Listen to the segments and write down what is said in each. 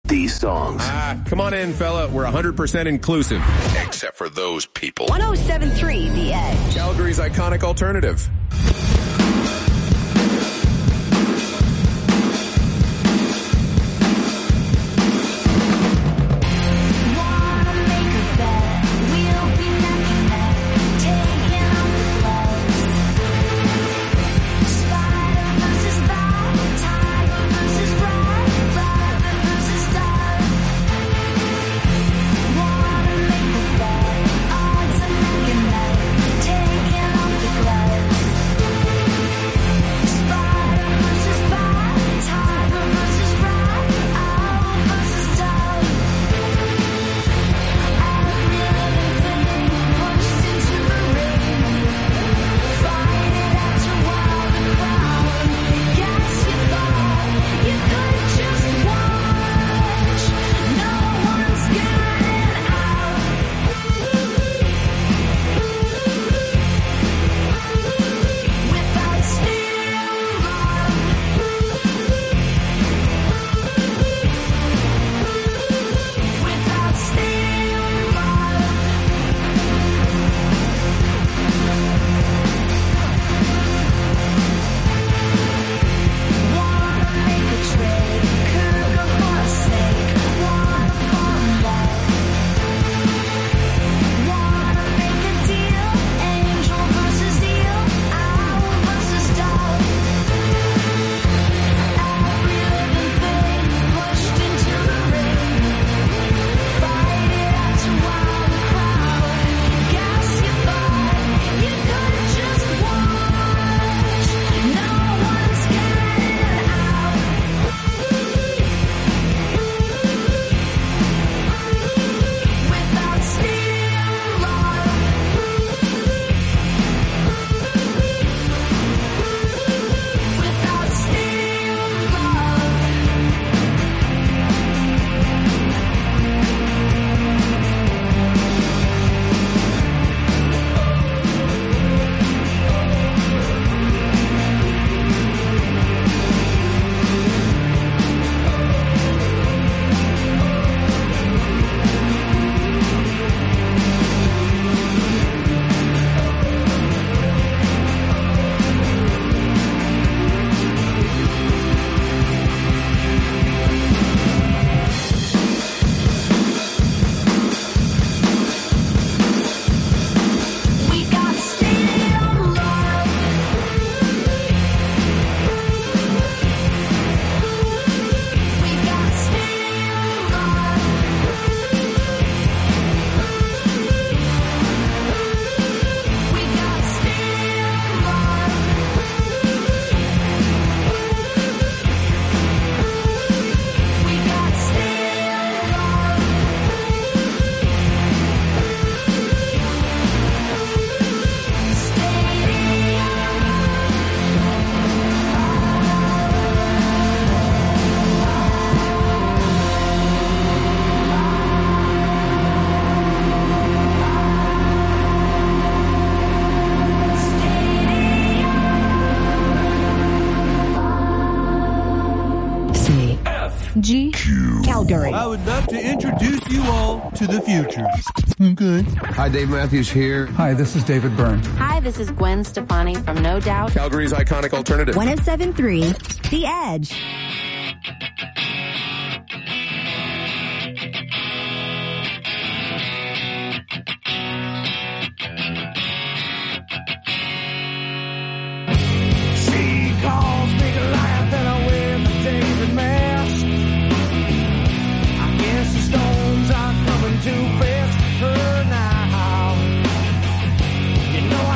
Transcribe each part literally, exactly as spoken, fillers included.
these songs. Ah, come on in, fella. We're one hundred percent inclusive. Except for those people. one oh seven point three The Edge. Calgary's iconic alternative. G. Calgary. I would love to introduce you all to the future. Okay. Hi, Dave Matthews here. Hi, this is David Byrne. Hi, this is Gwen Stefani from No Doubt. Calgary's iconic alternative. one oh seven point three The Edge.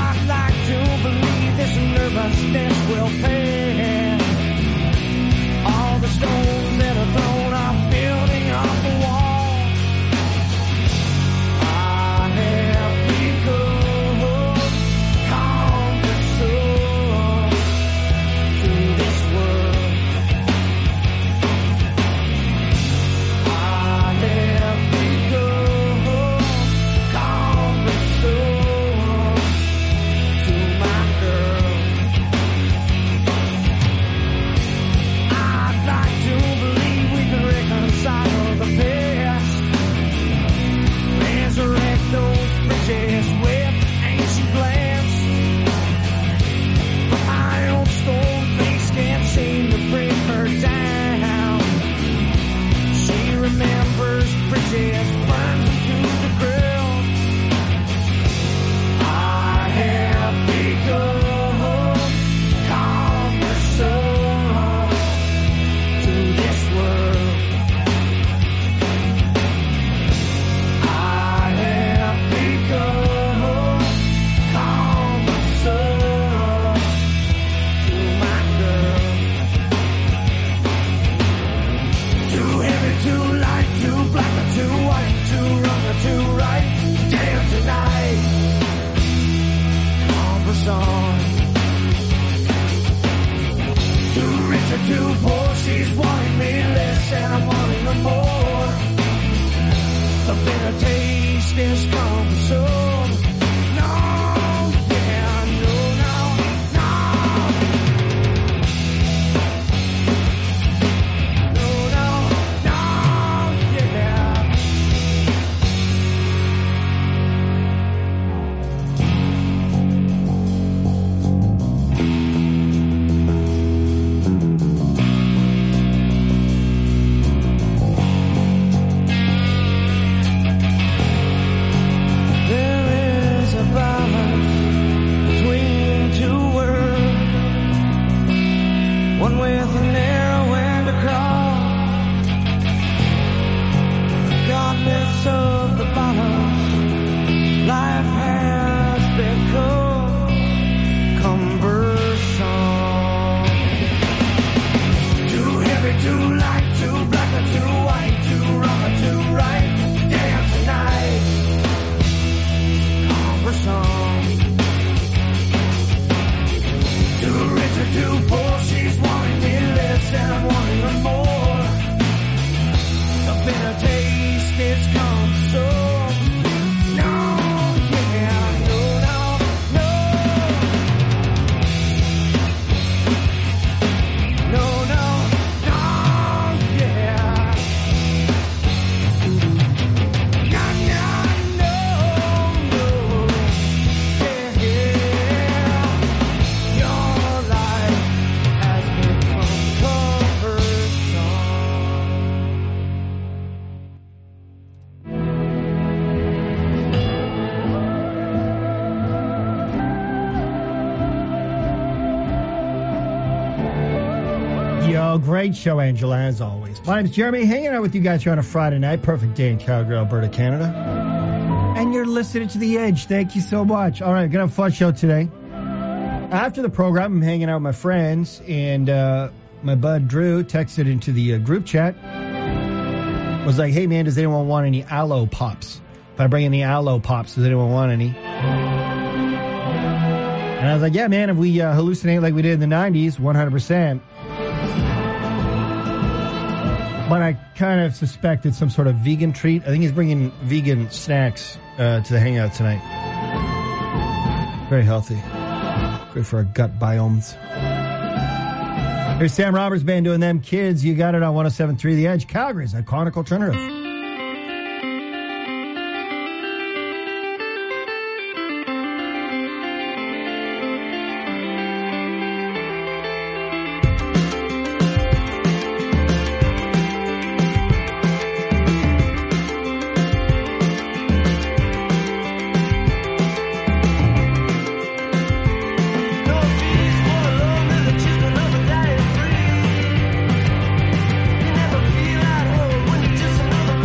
Will pay. bridges burns into the ground. I have become calm the sun to this world. I have become calm the sun to my girl. Too heavy, too light, too black or too white, too wrong or too right. Damn tonight, conversation. Too rich or too poor, she's wanting me less and I'm wanting her more. The bitter taste is cumbersome. No, yeah, no, no, no. No, no, no, yeah. There is a balance between two worlds, one with a narrow end across. Regardless of the balance, life has become cumbersome. Too heavy, too light, too black or too white, too wrong or too right. Damn tonight, cumbersome. Too rich or too poor, she's wanting me less and I'm wanting her more. The bitter taste is cumbersome. No, yeah, no, no, no. No, no, no, yeah. No, no, no, no. Yeah, yeah. Your life has become cumbersome. Yo, great show, Angela, as always. My name's Jeremy, hanging out with you guys here on a Friday night. Perfect day in Calgary, Alberta, Canada. And you're listening to The Edge. Thank you so much. All right, gonna have a fun show today. After the program, I'm hanging out with my friends, and uh, my bud Drew texted into the uh, group chat. Was like, hey, man, does anyone want any aloe pops? If I bring any aloe pops, does anyone want any? And I was like, yeah, man, if we uh, hallucinate like we did in the nineties, one hundred percent. But I kind of suspect it's some sort of vegan treat. I think he's bringing vegan snacks uh, to the hangout tonight. Very healthy. Great for our gut biomes. Here's Sam Roberts Band doing Them Kids. You got it on one oh seven point three The Edge, Calgary's iconic alternative. Never feel at home when you're just another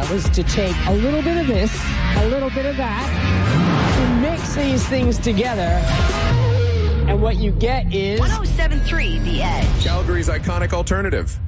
was to take a little bit of this, a little bit of that, and mix these things together. And what you get is one oh seven point three The Edge. Calgary's iconic alternative.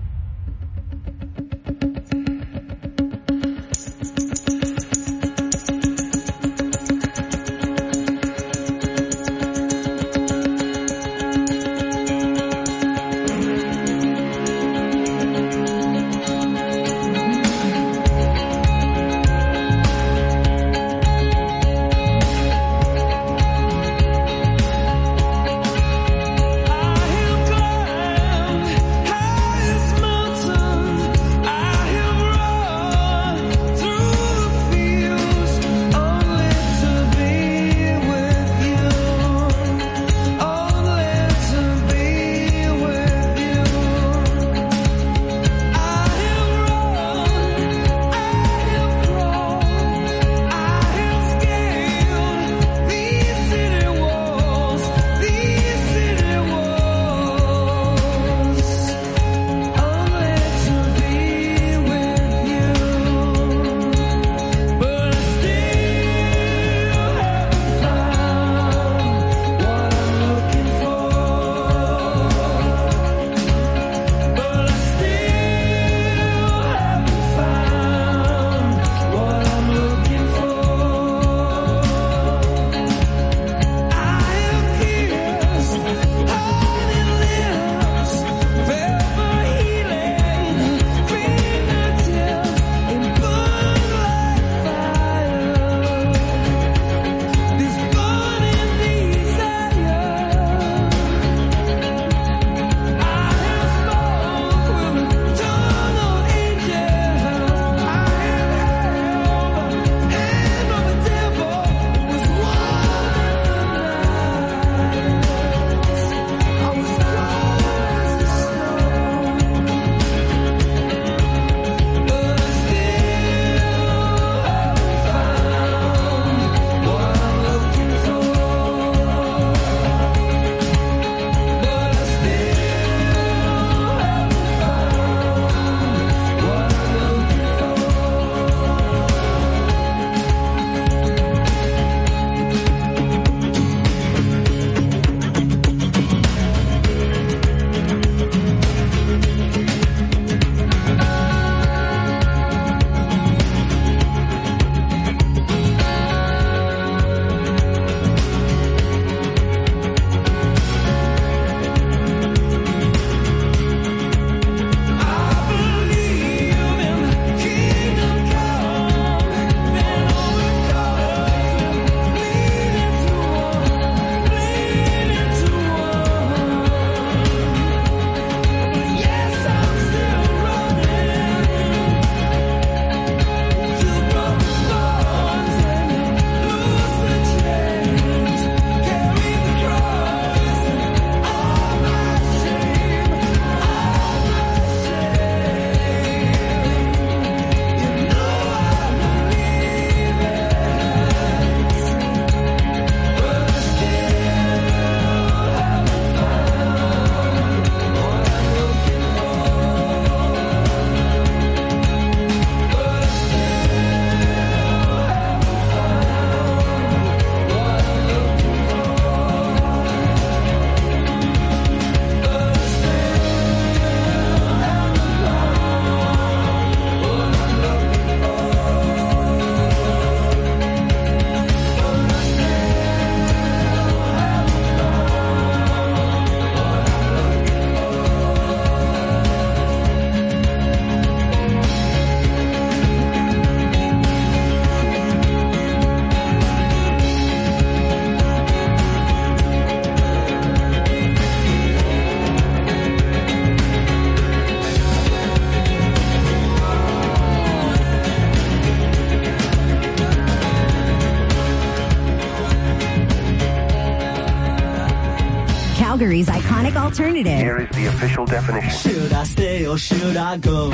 Calgary's iconic alternative. Here is the official definition. Should I stay or should I go? I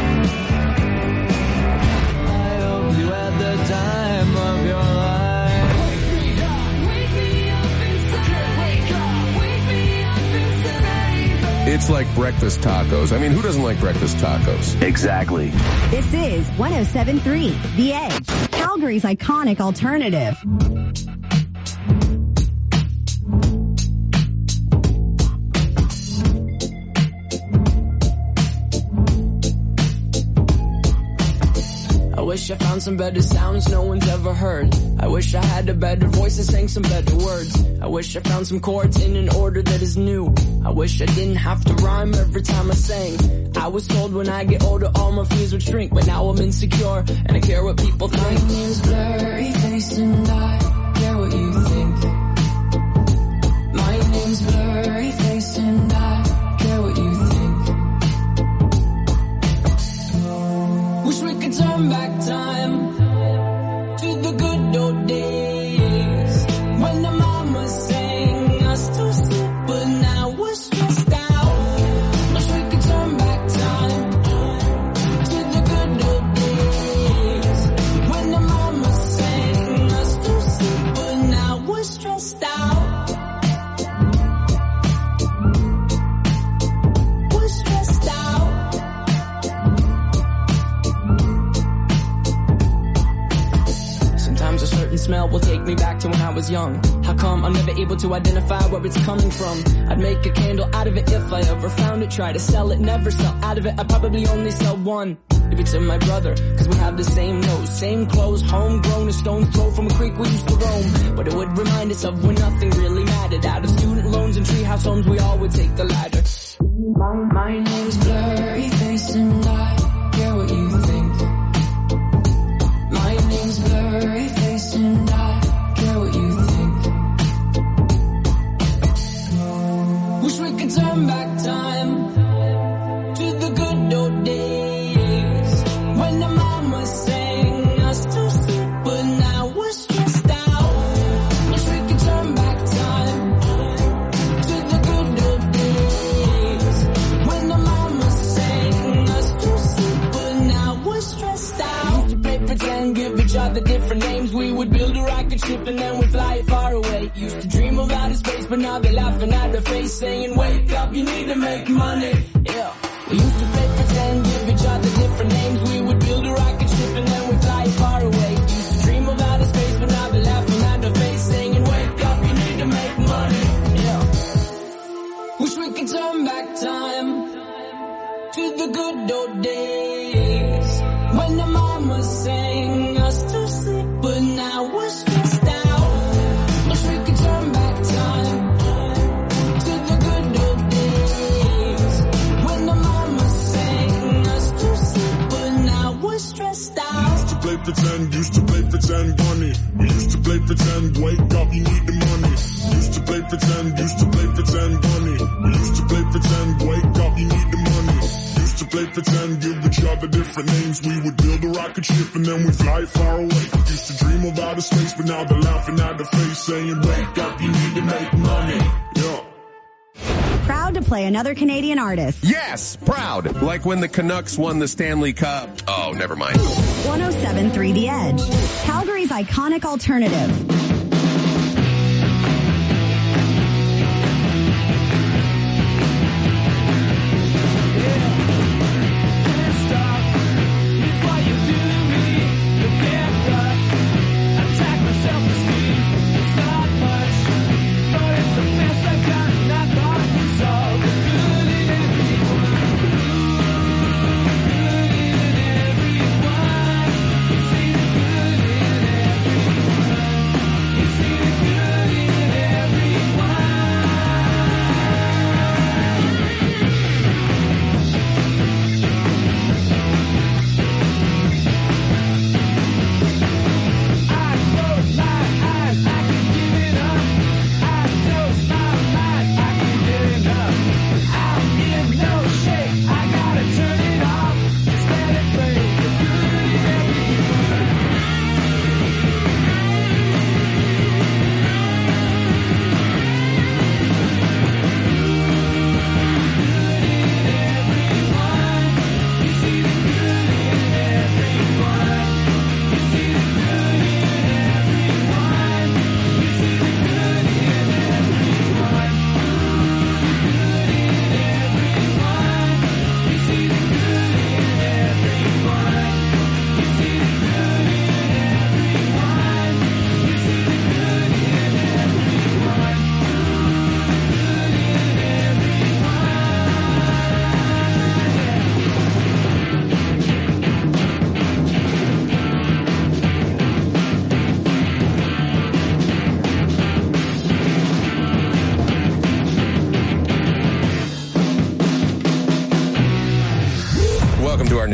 hope you had the time of your life. Wake me up, wake me up inside. Wake up, wake me up inside. It's It's like breakfast tacos. I mean, who doesn't like breakfast tacos? Exactly. This is one oh seven point three The Edge, Calgary's iconic alternative. I wish I found some better sounds no one's ever heard. I wish I had a better voice and sang some better words. I wish I found some chords in an order that is new. I wish I didn't have to rhyme every time I sang. I was told when I get older all my fears would shrink, but now I'm insecure and I care what people think. My name's Blurry Face and I care what you think. My name's Blurry Face and I care what you think. Wish we could turn back time to the good old days when the mama sang us to sleep, but now we're stressed out. Wish we could turn back time to the good old days when the mama sang us to sleep, but now we're stressed out. We're stressed out. Sometimes a certain smell will take me back to when I was young. How come I'm never able to identify where it's coming from? I'd make a candle out of it if I ever found it. Try to sell it, never sell out of it. I'd probably only sell one. Maybe to my brother, cause we have the same nose, same clothes, homegrown, a stone's throw from a creek we used to roam. But it would remind us of when nothing really mattered. Out of student loans and treehouse homes, we all would take the ladder. My, my name's Blurry Face and I care what you think. My name's Blurry Face and I care what you think. Wish we could turn back time to the good old days when the mama sang us to sleep, but now we're stressed out. Wish we could turn back time to the good old days when the mama sang us to sleep, but now we're stressed out. Used to play pretend, give each other different names. We would build a rocket ship and then we'd fly far away. Used to dream of outer space, but now they're laughing at our face, saying, wake up, you need to make money. Yeah. We used to play pretend, give each other different names. We would build a rocket ship and then we'd fly far away. Used to dream of outer space, but now they're laughing at our face, saying, wake up, you need to make money. Yeah. Wish we could turn back time to the good old days when the mama sang us to sleep, but now we're stressed out. Wish we could turn back time to the good old days when the mama sang us to sleep, but now we're stressed out. Used to play pretend, used to play pretend, bunny. We used to play pretend, wake up, you need the money. Used to play pretend, used to play pretend, bunny. We used to play pretend, wake up, you need the money. Used to play pretend, give each other different names. We would build a rocket ship and then we fly far away. Used to dream of outer space, but now they're laughing at the face, saying, wake up, you need to make money. Yeah. Proud to play another Canadian artist. Yes, proud. Like when the Canucks won the Stanley Cup. Oh, never mind. one oh seven point three The Edge, Calgary's iconic alternative.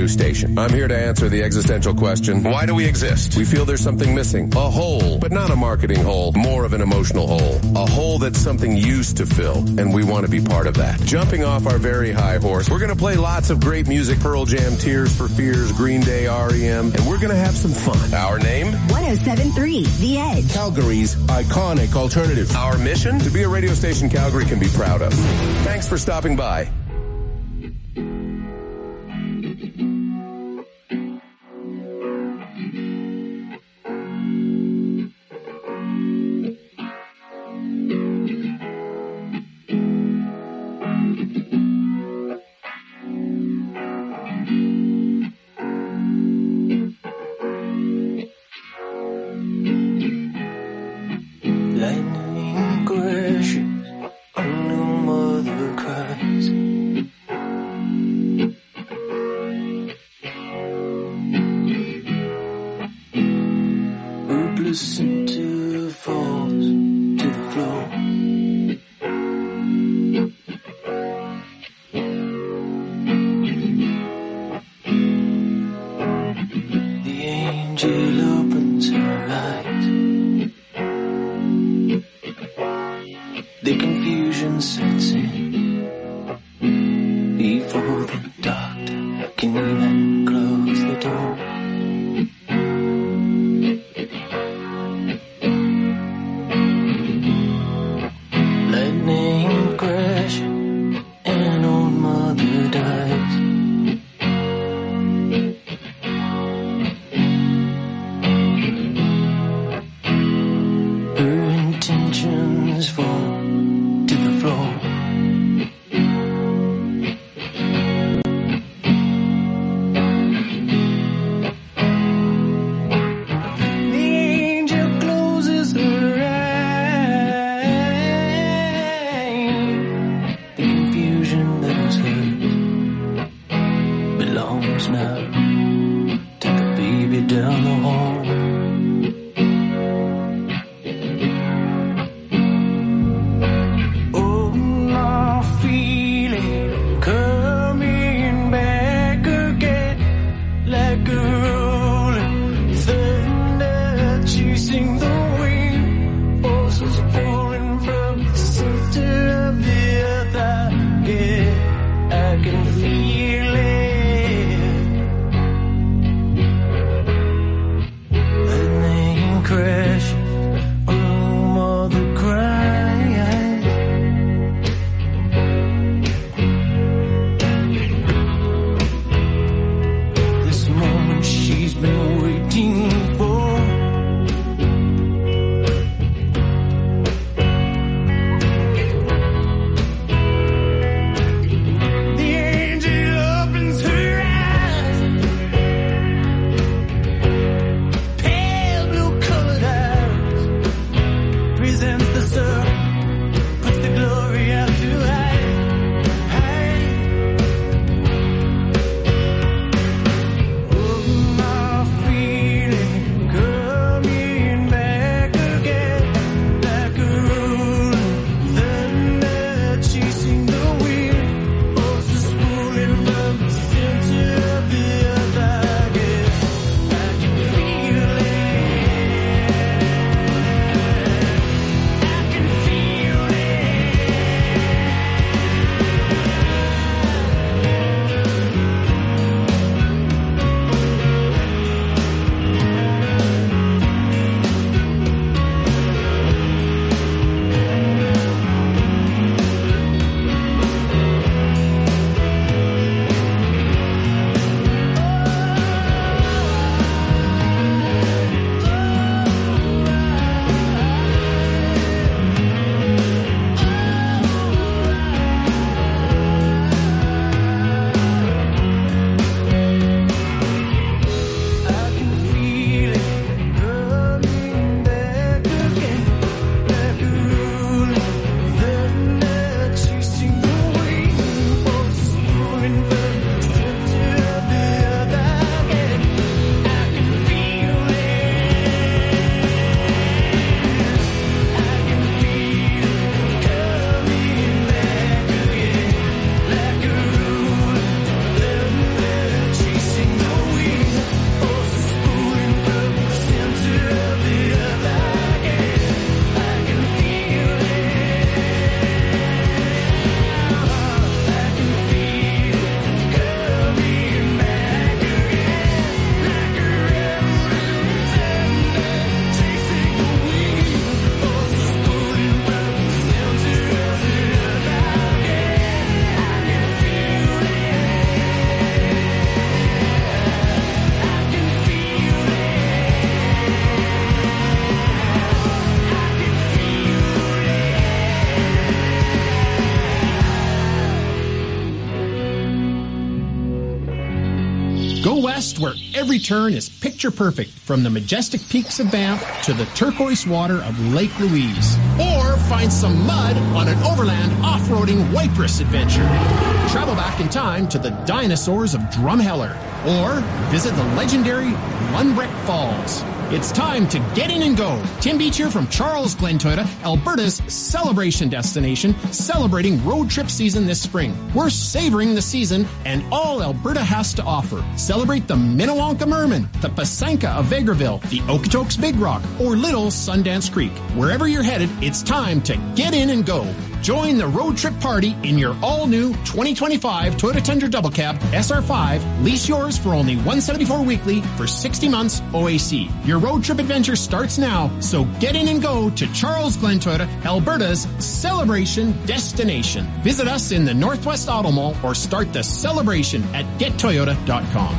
new station. I'm here to answer the existential question, why do we exist? We feel there's something missing. A hole, but not a marketing hole, more of an emotional hole. A hole that something used to fill, and we want to be part of that. Jumping off our very high horse, we're going to play lots of great music, Pearl Jam, Tears for Fears, Green Day, R E M, and we're going to have some fun. Our name? one oh seven point three The Edge. Calgary's iconic alternative. Our mission? To be a radio station Calgary can be proud of. Thanks for stopping by. Lightning crashes, a new mother cries. Hopeless center falls to the floor. The angel opens her eyes. The confusion sets in before the doctor can even close the door. Rest where every turn is picture perfect, from the majestic peaks of Banff to the turquoise water of Lake Louise. Or find some mud on an overland off-roading Waitress adventure. Travel back in time to the dinosaurs of Drumheller. Or visit the legendary Lundbreck Falls. It's time to get in and go. Tim Beach here from Charles Glen Toyota, Alberta's celebration destination, celebrating road trip season this spring. We're savoring the season and all Alberta has to offer. Celebrate the Minnewanka Merman, the Pasanka of Vegreville, the Okotoks Big Rock, or Little Sundance Creek. Wherever you're headed, it's time to get in and go. Join the road trip party in your all-new twenty twenty-five Toyota Tundra Double Cab S R five. Lease yours for only one hundred seventy-four dollars weekly for sixty months O A C. Your road trip adventure starts now, so get in and go to Charles Glen Toyota, Alberta's celebration destination. Visit us in the Northwest Auto Mall or start the celebration at get toyota dot com.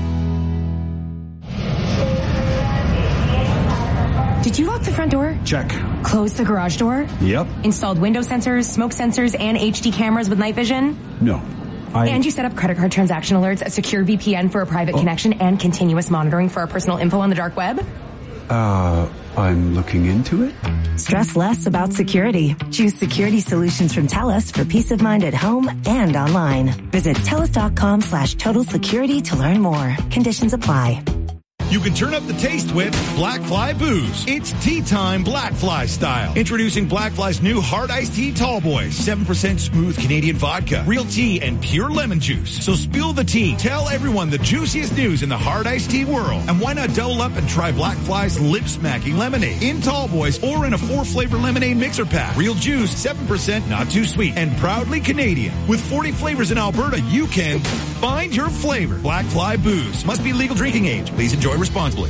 Did you lock the front door? Check. Close the garage door? Yep. Installed window sensors, smoke sensors, and H D cameras with night vision? No. I... And you set up credit card transaction alerts, a secure V P N for a private oh. connection, and continuous monitoring for our personal info on the dark web? Uh, I'm looking into it. Stress less about security. Choose security solutions from TELUS for peace of mind at home and online. Visit TELUS.com slash total security to learn more. Conditions apply. You can turn up the taste with Black Fly Booze. It's tea time Black Fly style. Introducing Black Fly's new hard iced tea tall boys. seven percent smooth Canadian vodka, real tea, and pure lemon juice. So spill the tea. Tell everyone the juiciest news in the hard iced tea world. And why not double up and try Black Fly's lip smacking lemonade in tall boys or in a four flavor lemonade mixer pack. Real juice, seven percent, not too sweet, and proudly Canadian. With forty flavors in Alberta, you can find your flavor. Black Fly Booze. Must be legal drinking age. Please enjoy responsibly.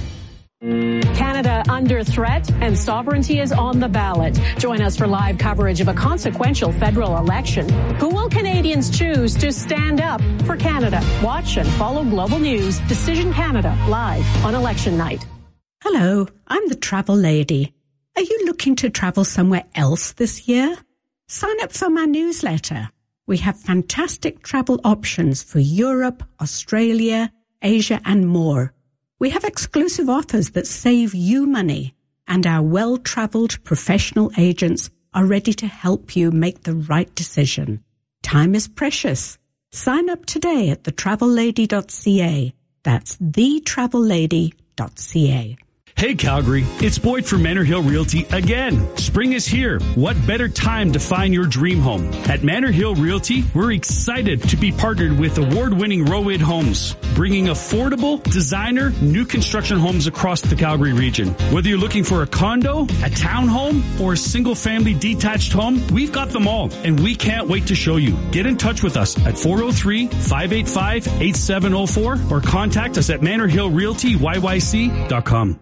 Canada under threat and sovereignty is on the ballot. Join us for live coverage of a consequential federal election. Who will Canadians choose to stand up for Canada? Watch and follow Global News Decision Canada live on election night. Hello, I'm the Travel Lady. Are you looking to travel somewhere else this year? Sign up for my newsletter. We have fantastic travel options for Europe, Australia, Asia, and more. We have exclusive offers that save you money, and our well-traveled professional agents are ready to help you make the right decision. Time is precious. Sign up today at the travel lady dot c a. That's the travel lady dot c a. Hey Calgary, it's Boyd from Manor Hill Realty again. Spring is here. What better time to find your dream home? At Manor Hill Realty, we're excited to be partnered with award-winning Rowid Homes, bringing affordable, designer, new construction homes across the Calgary region. Whether you're looking for a condo, a townhome, or a single-family detached home, we've got them all, and we can't wait to show you. Get in touch with us at four oh three, five eight five, eight seven oh four or contact us at manor hill realty y y c dot com.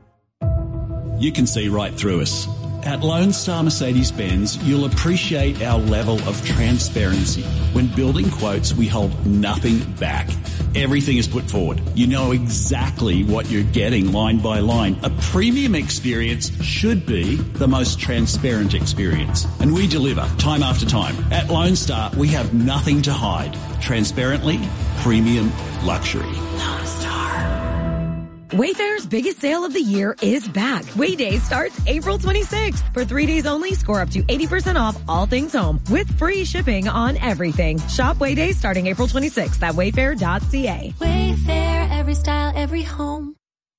You can see right through us. At Lone Star Mercedes-Benz, you'll appreciate our level of transparency. When building quotes, we hold nothing back. Everything is put forward. You know exactly what you're getting line by line. A premium experience should be the most transparent experience. And we deliver time after time. At Lone Star, we have nothing to hide. Transparently, premium luxury. Lone Star. Wayfair's biggest sale of the year is back. Way Day starts April twenty-sixth. For three days only, score up to eighty percent off all things home with free shipping on everything. Shop Way Day starting April twenty-sixth at wayfair dot c a. Wayfair, every style, every home.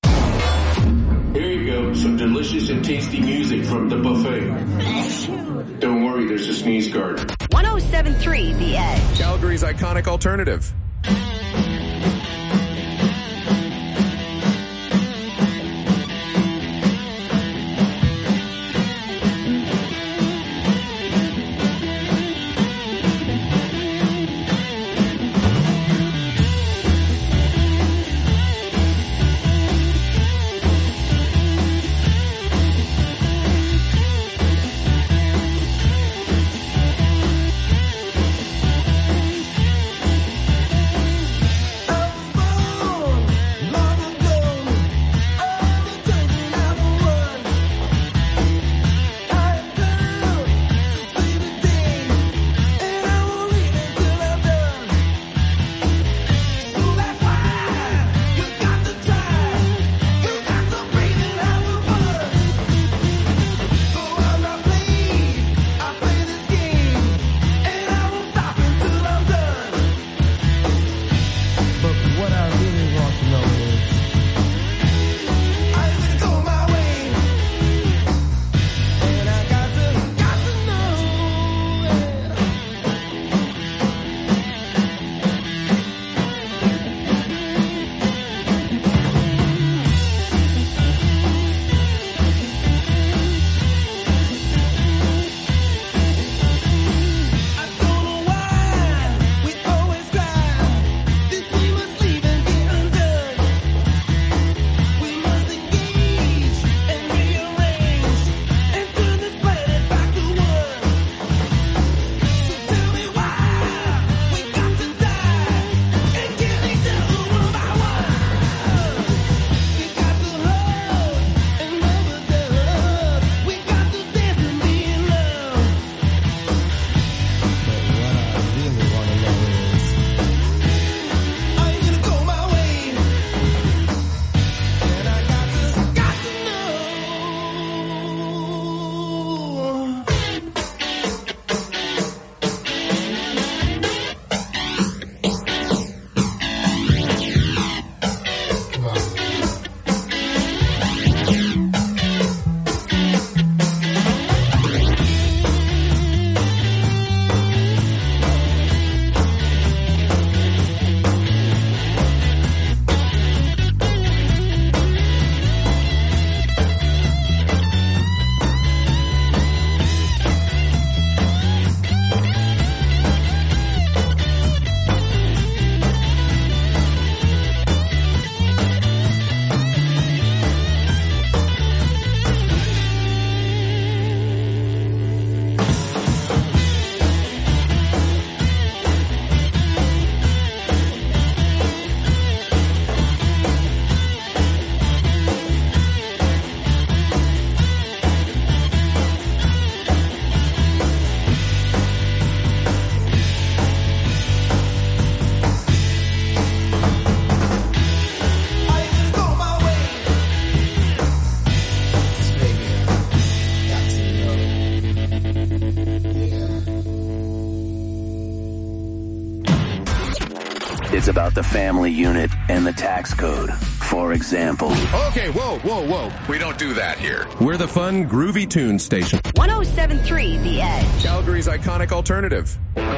Here you go, some delicious and tasty music from the buffet. Don't worry, there's a sneeze guard. one oh seven point three The Edge. Calgary's iconic alternative. It's about the family unit and the tax code, for example. Okay, whoa, whoa, whoa. We don't do that here. We're the fun, groovy tune station. one oh seven point three The Edge. Calgary's iconic alternative.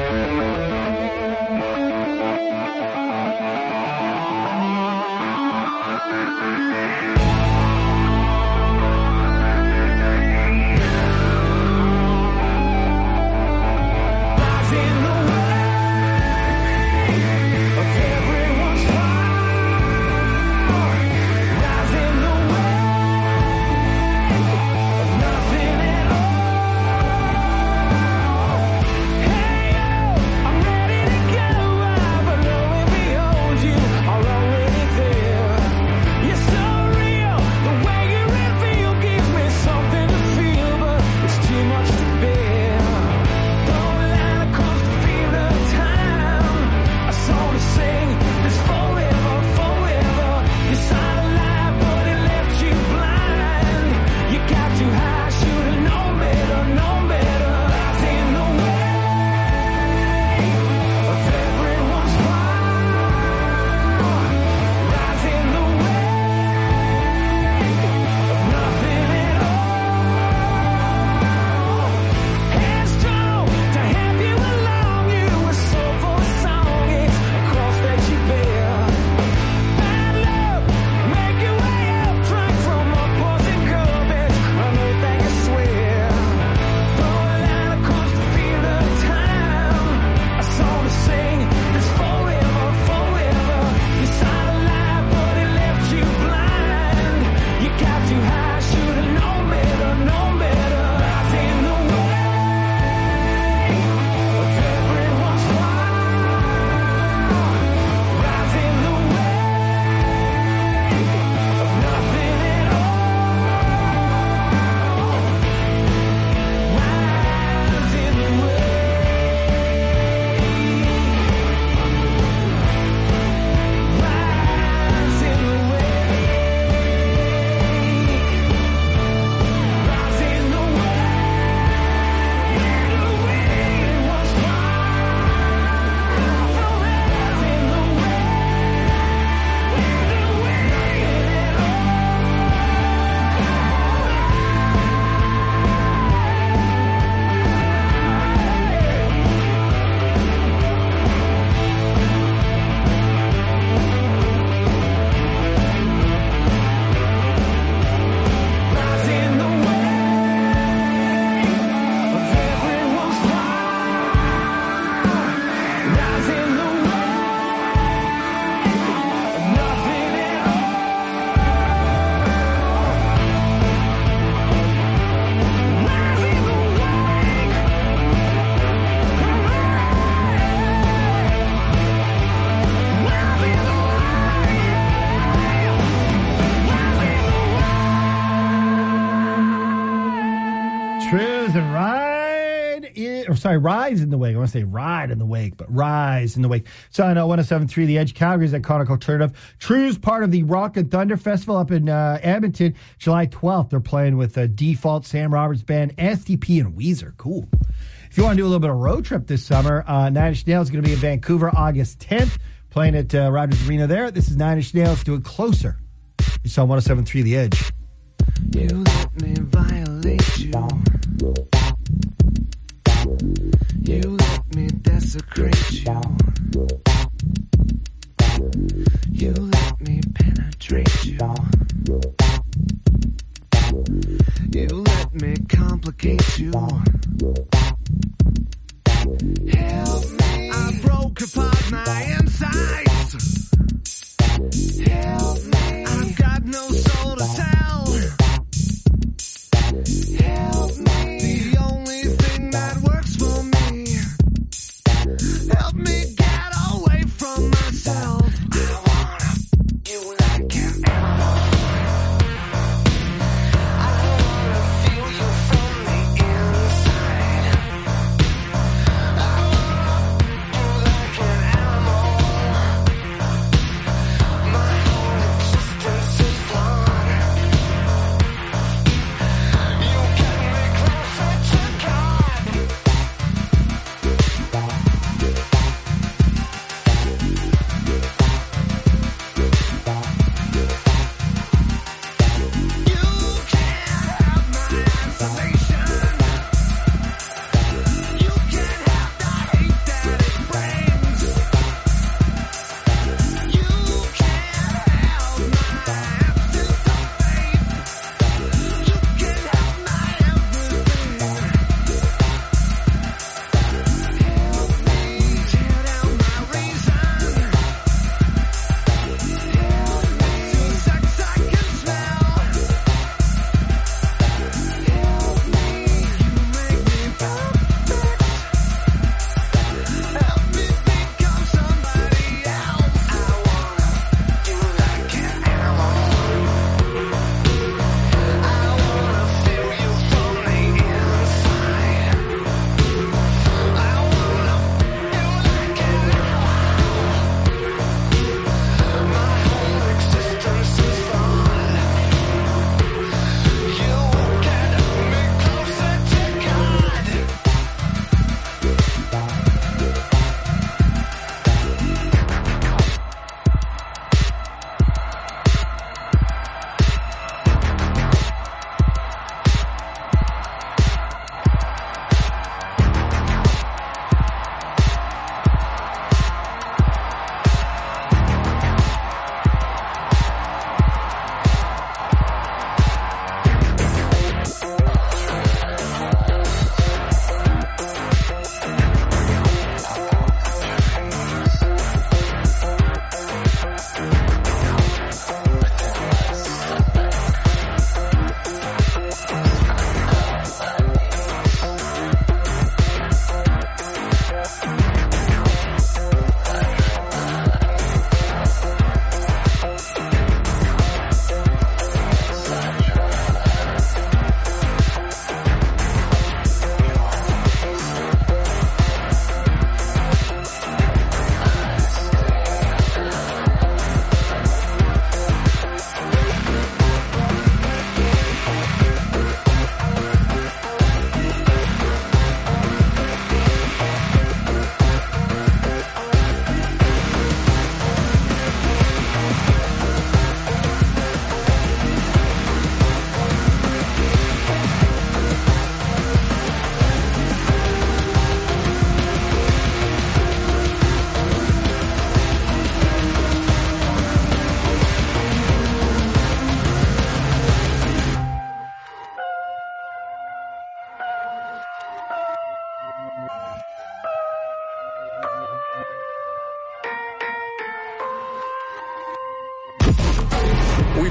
Sorry, Rise in the Wake. I want to say Ride in the Wake, but Rise in the Wake. So I know one oh seven point three The Edge, Calgary's iconic alternative. True's part of the Rock and Thunder Festival up in uh, Edmonton, July twelfth. They're playing with uh, Default, Sam Roberts Band, S T P, and Weezer. Cool. If you want to do a little bit of road trip this summer, uh, Nine Inch Nails is going to be in Vancouver August tenth, playing at uh, Rogers Arena there. This is Nine Inch Nails. Do it closer. You saw one oh seven point three The Edge. You let me violate you. You let me desecrate you. You let me penetrate you. You let me complicate you. Help me. I broke apart my insides. Help me. I've got no soul to tell. Help me. The only thing that works for me. Help me get away from myself. I wanna f- you like an animal. I wanna feel you from the inside. I wanna f- you like an animal.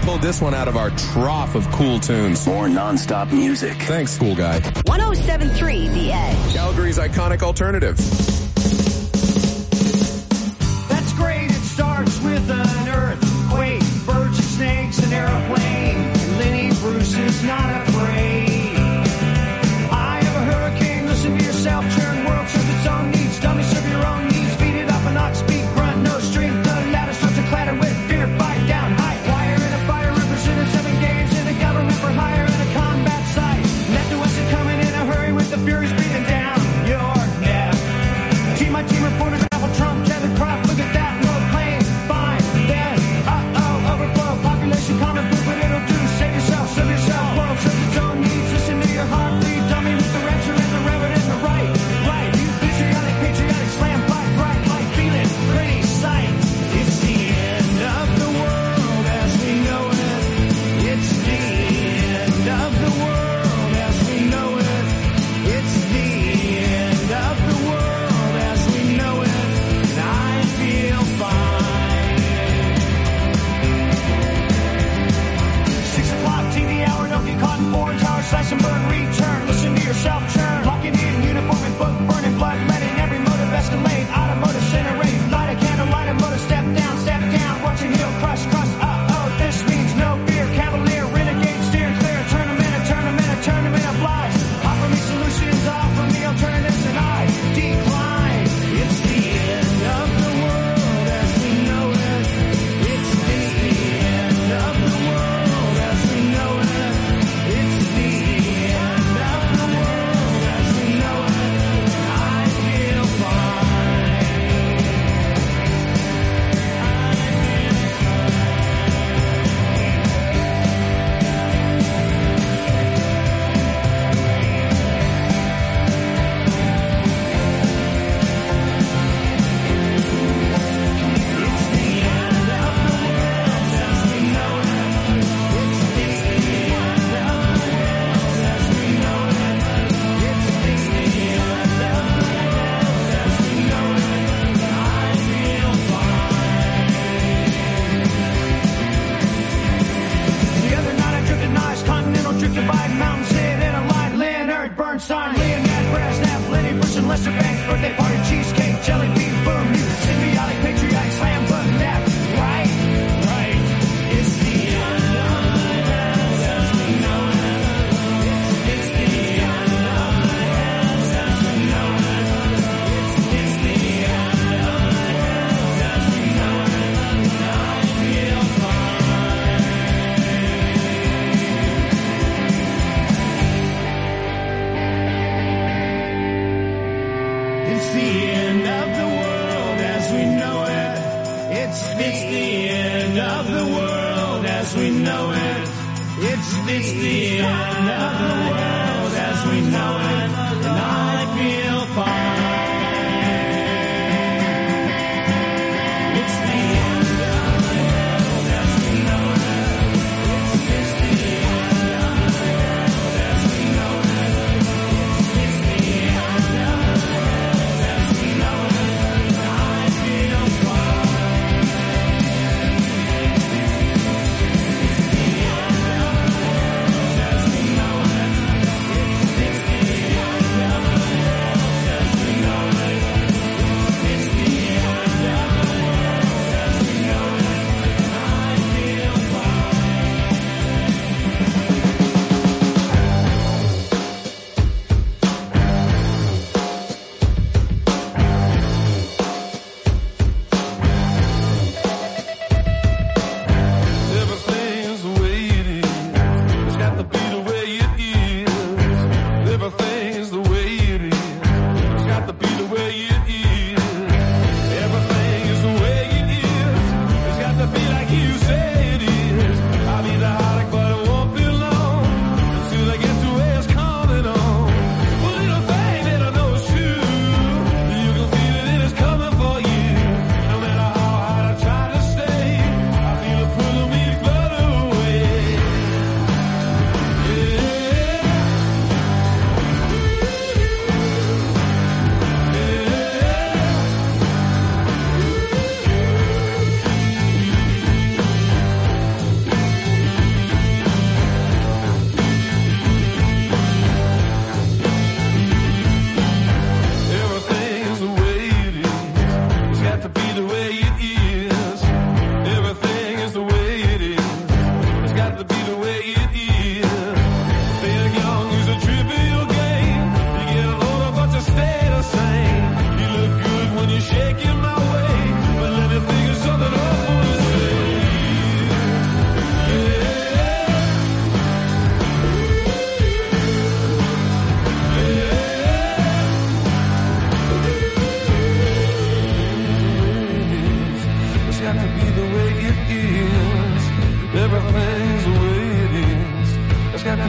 pulled this one out of our trough of cool tunes. More non-stop music. Thanks, cool guy. one oh seven point three The Edge. Calgary's iconic alternative. That's great. It starts with an earthquake, birds and snakes, an airplane. Lenny Bruce is not afraid. I have a hurricane. Listen to yourself. Churn world serves its own needs. Dummy serve your own needs. Beat it up an ox beat grunt. No strength. The ladder starts to clatter with fear. Fight down. High wire in a fire. Represented seven games in a government for hire in a combat site. Left to us coming in a hurry with the furies breathing down your neck. Team my team reporters. Apple Trump. Kevin Crop. Look at that. No pain. Fine. Then. Uh-oh. Overflow. Population common food. But it'll do. Save yourself. Serve yourself. World serves its own needs. Listen to your heartbeat. Dummy with the rapture and the reverend and the right. Right. You patriotic, patriotic slam. Fight right. Like feeling. Pretty sight. It's the end of the world as we know it. It's the end of the world as we know it. It's the end of the world as we know it. And I feel fine. Six o'clock T V hour. Don't get caught in foreign tower. Slash and burn. Return. Listen to yourself churn. Locking in uniform and book. Burning blood. Letting every motive escalate. Automotive incinerate. Light a candle. Light a motor. Step down. Step down. Watching heel crush. Crush. Uh-oh. This means no fear. Cavalier. Renegade. Steer clear. Tournament. A tournament. A tournament of lies. Offer me solutions. Offer me alternatives. And I decline. It's the end of the world as we know it. It's the end of the world as we know it. It's the end of the world as we know it. I feel fine. The other night I drifted nice, continental drifted by mountains, hid in a line. Leonard Bernstein, Leonard Brezhnev, Lenny Bruce and Lester Banks, birthday party, cheesecake, jelly bean, boom, you symbiotic, patriotic, slam button, that right, right. It's the end of the world as we know it. It's the end of the world as we know it. It's the end of the world as we know it. I feel fine. It's the end of the world as we know it. It's, it's the end of the world as we know it. It's, it's the end of the world as we know it. And I feel fine. It's the end of the world as we know it. It's, it's the end of the world as we know it. It's the end of the world as we know it. And I feel fine. It's the end of the world as we know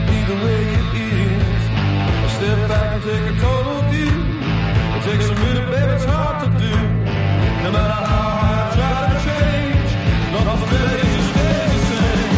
be the way it is. I step back and take a total view. It takes a minute, baby, it's hard to do. No matter how I try to change, nothing really stays the same.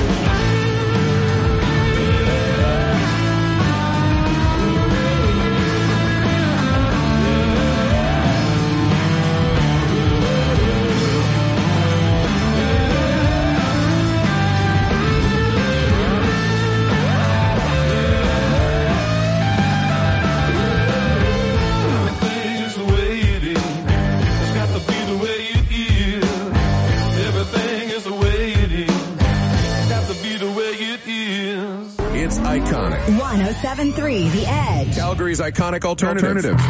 It's iconic. one oh seven point three The Edge. Calgary's iconic alternative. Alternative.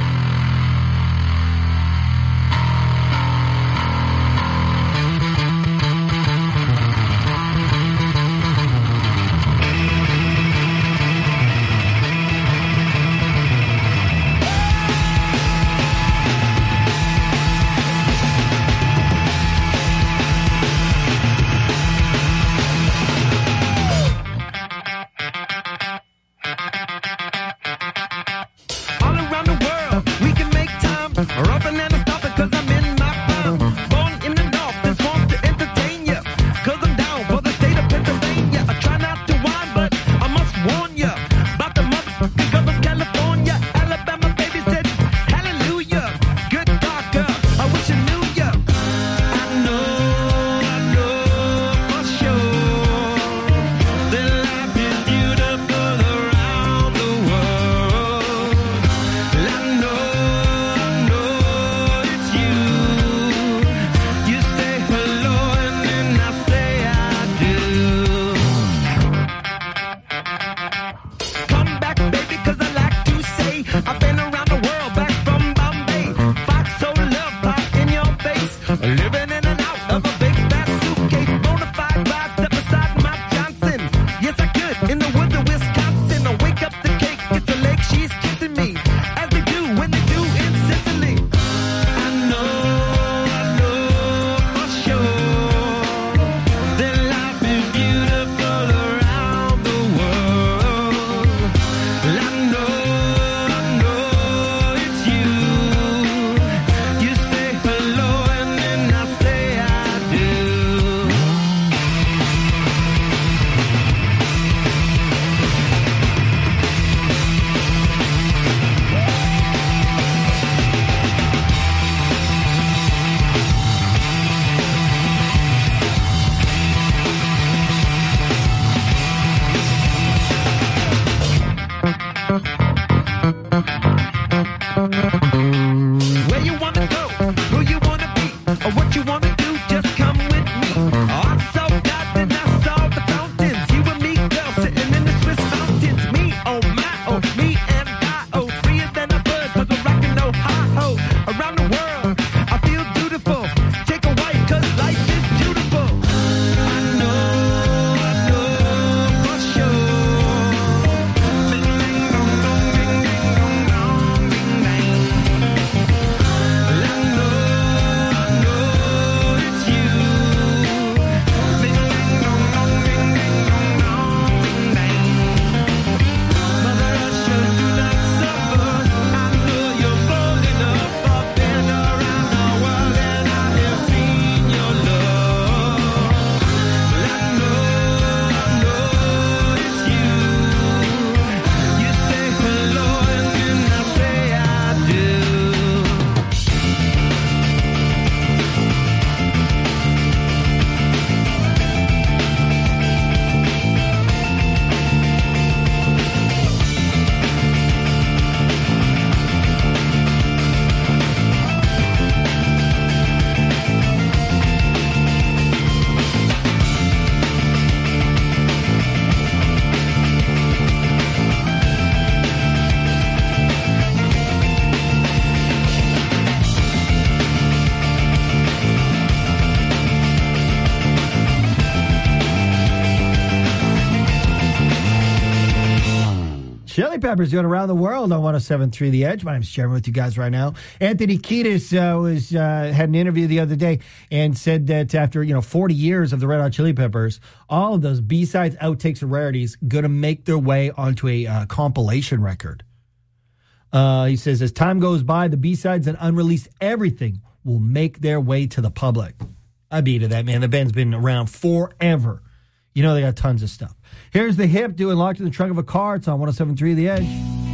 Chili Peppers doing Around the World on one oh seven point three The Edge. My name's Jeremy with you guys right now. Anthony Kiedis uh, was uh, had an interview the other day and said that after, you know, forty years of the Red Hot Chili Peppers, all of those B-sides, outtakes, and rarities going to make their way onto a uh, compilation record. Uh, he says, as time goes by, the B-sides and unreleased everything will make their way to the public. I beat to that, man. The band's been around forever. You know they got tons of stuff. Here's The Hip doing Locked in the Trunk of a Car. It's on one oh seven point three The Edge.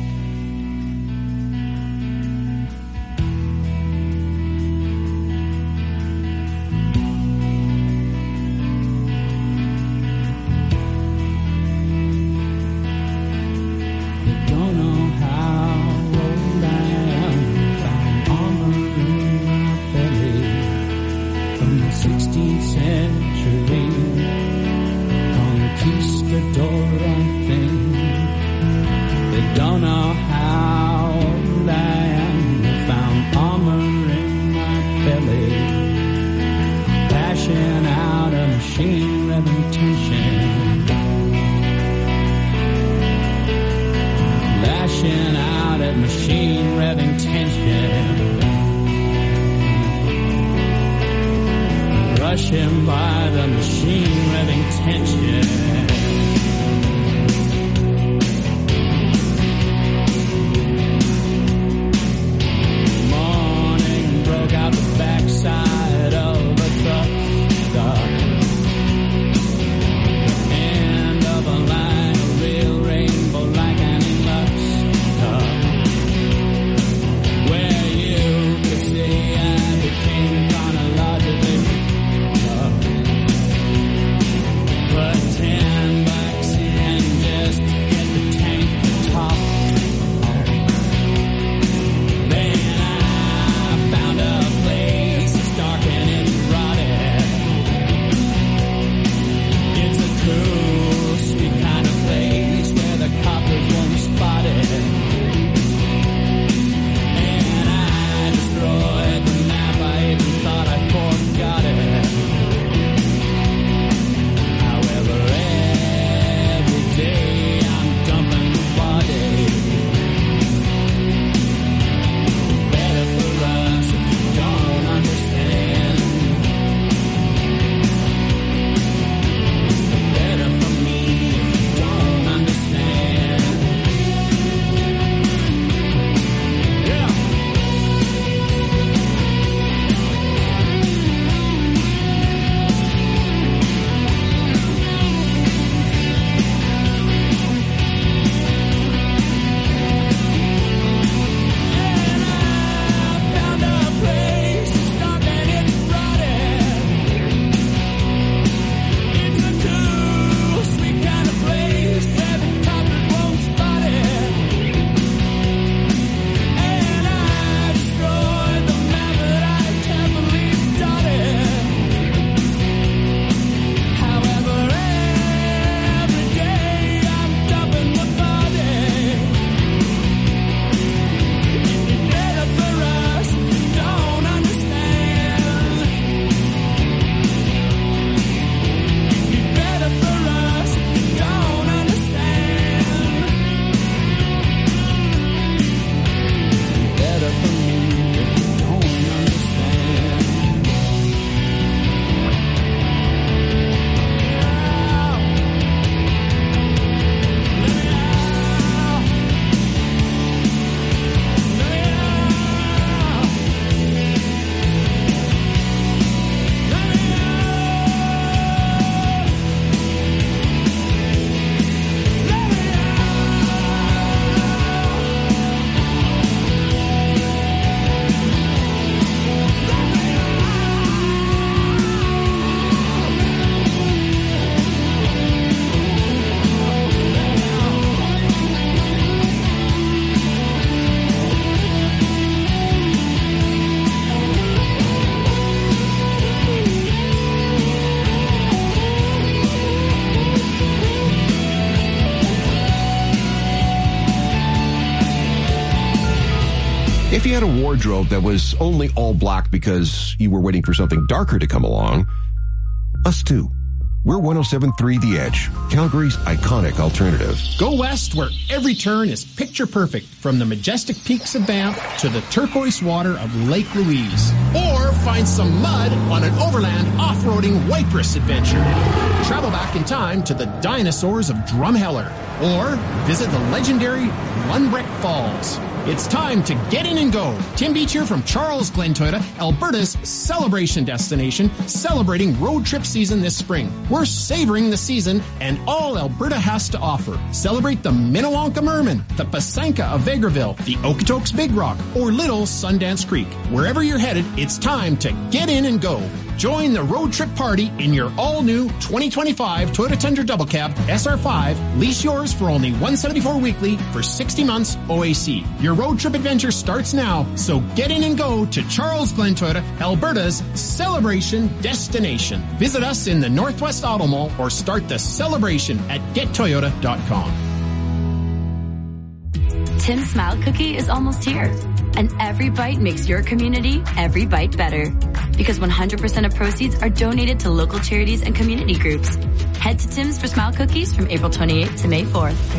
If you had a wardrobe that was only all black because you were waiting for something darker to come along, us too. We're one oh seven point three The Edge, Calgary's iconic alternative. Go west where every turn is picture perfect, from the majestic peaks of Banff to the turquoise water of Lake Louise. Or find some mud on an overland off-roading Waitress adventure. Travel back in time to the dinosaurs of Drumheller. Or visit the legendary Lundbreck Falls. It's time to get in and go. Tim Beach here from Charles Glen Toyota, Alberta's celebration destination, celebrating road trip season this spring. We're savoring the season and all Alberta has to offer. Celebrate the Minnewanka Merman, the Pasanka of Vegreville, the Okotoks Big Rock, or Little Sundance Creek. Wherever you're headed, it's time to get in and go. Join the road trip party in your all-new twenty twenty-five Toyota Tundra Double Cab S R five. Lease yours for only one hundred seventy-four dollars weekly for sixty months O A C. Your road trip adventure starts now, so get in and go to Charles Glen Toyota, Alberta's celebration destination. Visit us in the Northwest Auto Mall or start the celebration at get toyota dot com. Tim's Smile Cookie is almost here. And every bite makes your community every bite better. Because one hundred percent of proceeds are donated to local charities and community groups. Head to Tim's for Smile Cookies from April twenty-eighth to May fourth.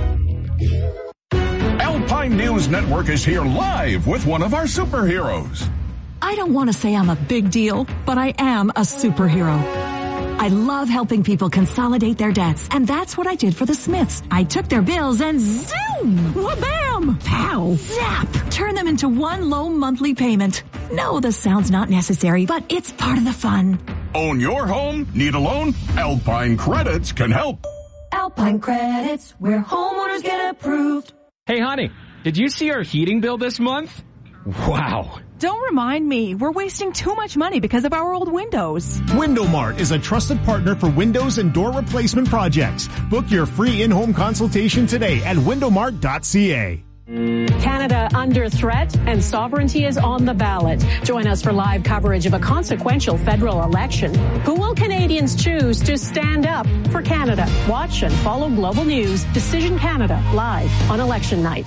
Alpine News Network is here live with one of our superheroes. I don't want to say I'm a big deal, but I am a superhero. I love helping people consolidate their debts, and that's what I did for the Smiths. I took their bills and zoom! Wha-bam! Pow! Zap! Turn them into one low monthly payment. No, the sound's not necessary, but it's part of the fun. Own your home? Need a loan? Alpine Credits can help. Alpine Credits, where homeowners get approved. Hey, honey, did you see our heating bill this month? Wow. Don't remind me. We're wasting too much money because of our old windows. Window Mart is a trusted partner for windows and door replacement projects. Book your free in-home consultation today at window mart dot c a. Canada under threat and sovereignty is on the ballot. Join us for live coverage of a consequential federal election. Who will Canadians choose to stand up for Canada? Watch and follow Global News Decision Canada live on election night.